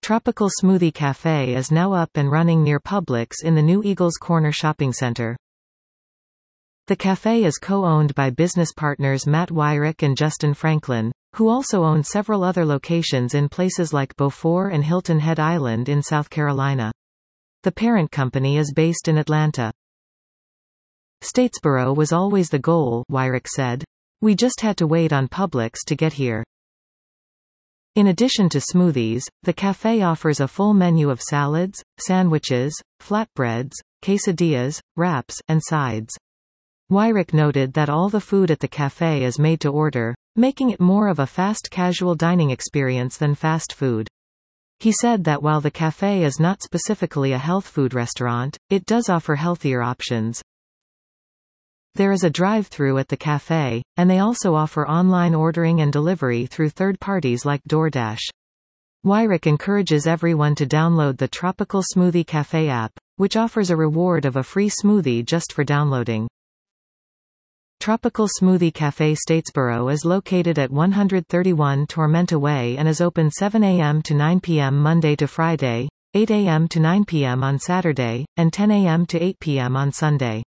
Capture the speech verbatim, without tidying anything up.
Tropical Smoothie Cafe is now up and running near Publix in the new Eagles Corner shopping center. The cafe is co-owned by business partners Matt Weyrich and Justin Franklin, who also own several other locations in places like Beaufort and Hilton Head Island in South Carolina. The parent company is based in Atlanta. Statesboro was always the goal, Weyrich said. We just had to wait on Publix to get here. In addition to smoothies, the cafe offers a full menu of salads, sandwiches, flatbreads, quesadillas, wraps, and sides. Weyrich noted that all the food at the cafe is made to order, making it more of a fast casual dining experience than fast food. He said that while the cafe is not specifically a health food restaurant, it does offer healthier options. There is a drive-thru at the cafe, and they also offer online ordering and delivery through third parties like DoorDash. Weyrich encourages everyone to download the Tropical Smoothie Cafe app, which offers a reward of a free smoothie just for downloading. Tropical Smoothie Cafe Statesboro is located at one thirty-one Tormenta Way and is open seven a m to nine p m Monday to Friday, eight a m to nine p m on Saturday, and ten a m to eight p m on Sunday.